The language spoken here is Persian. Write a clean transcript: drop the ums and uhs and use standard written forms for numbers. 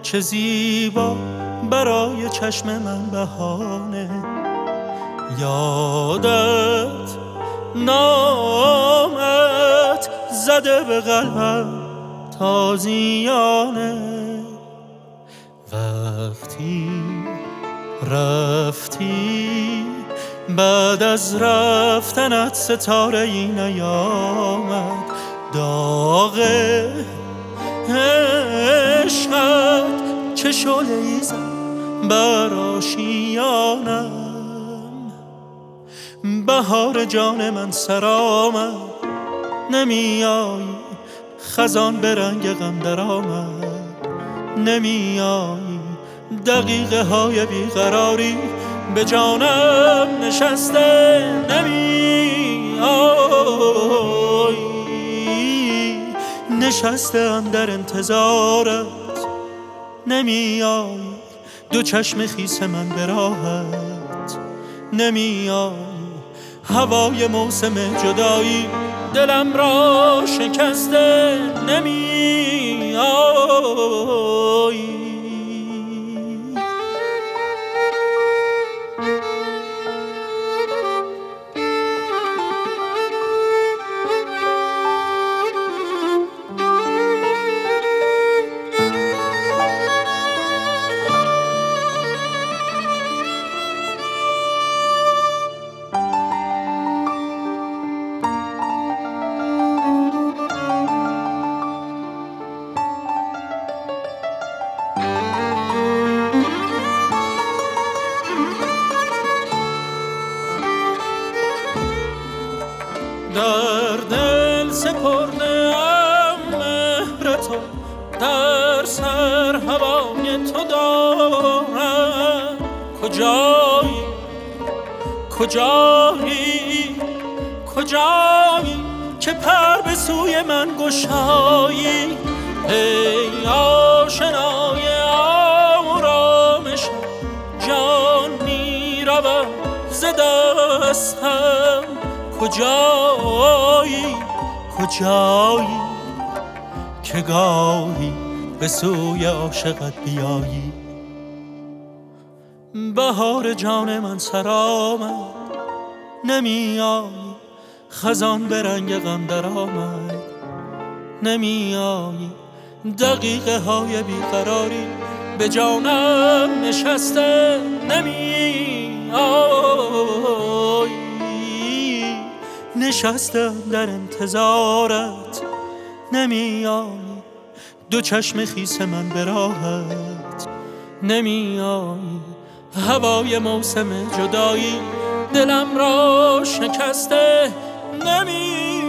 چه زیبا برای چشم من بهانه. یادت نامت زده به قلبم تازیانه. وقتی رفتی بعد از رفتنت ستاره ای نیامد. داغ عشقت چه شعله‌ای زد بر آشیانم. بهار جان من سر آمد نمیایی، خزان به رنگ غم در آمد نمیایی. دقیقه های بیقراری به جانم نشسته نمیایی. نشستم در انتظارت نمیایی، دو چشم خیس من به راحت نمیایی. هوای موسم جدایی دلم را شکسته نمیایی. در دل سپرده ام مهر تو، در سر هوای تو دارم. کجایی کجایی کجایی که پر به سوی من گشایی. ای آشنای آرامشم، جان می رود ز دستم. کجایی کجایی که گاهی به سوی عاشقت بیایی. بهار جان من سر آمد نمیایی، خزان به رنگ غم در آمد نمیایی. دقیقه های بیقراری به جانم نشسته نمیایی. نشستم در انتظارت نمیایی، دو چشم خیس من به راحت نمیایی. هوای موسم جدایی دلم را شکسته نمیایی.